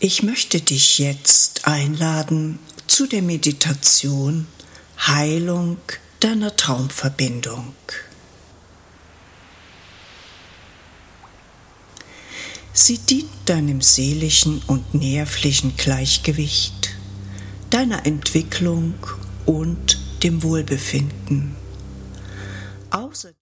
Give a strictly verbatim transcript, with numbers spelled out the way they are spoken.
Ich möchte dich jetzt einladen zu der Meditation Heilung deiner Traumverbindung. Sie dient deinem seelischen und nervlichen Gleichgewicht, deiner Entwicklung und dem Wohlbefinden. Außerdem